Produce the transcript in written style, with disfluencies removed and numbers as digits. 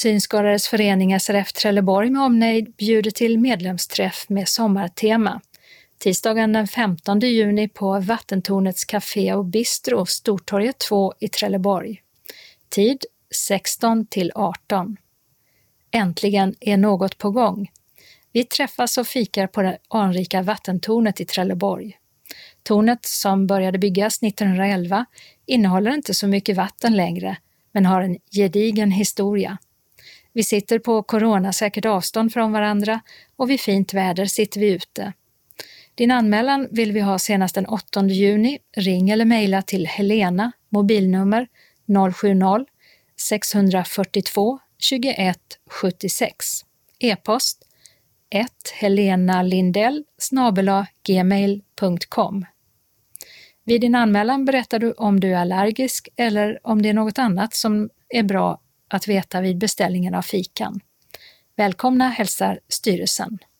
Synskadades förening SRF Trelleborg med omnejd bjuder till medlemsträff med sommartema. Tisdagen den 15 juni på Vattentornets Café och Bistro, Stortorget 2 i Trelleborg. Tid 16 till 18. Äntligen är något på gång. Vi träffas och fikar på det anrika vattentornet i Trelleborg. Tornet, som började byggas 1911, innehåller inte så mycket vatten längre, men har en gedigen historia. Vi sitter på coronasäkert avstånd från varandra och vid fint väder sitter vi ute. Din anmälan vill vi ha senast den 8 juni. Ring eller mejla till Helena, mobilnummer 070-642 21 76. E-post 1helenalindell@gmail.com. Vid din anmälan berättar du om du är allergisk eller om det är något annat som är bra att veta vid beställningen av fikan. Välkomna hälsar styrelsen.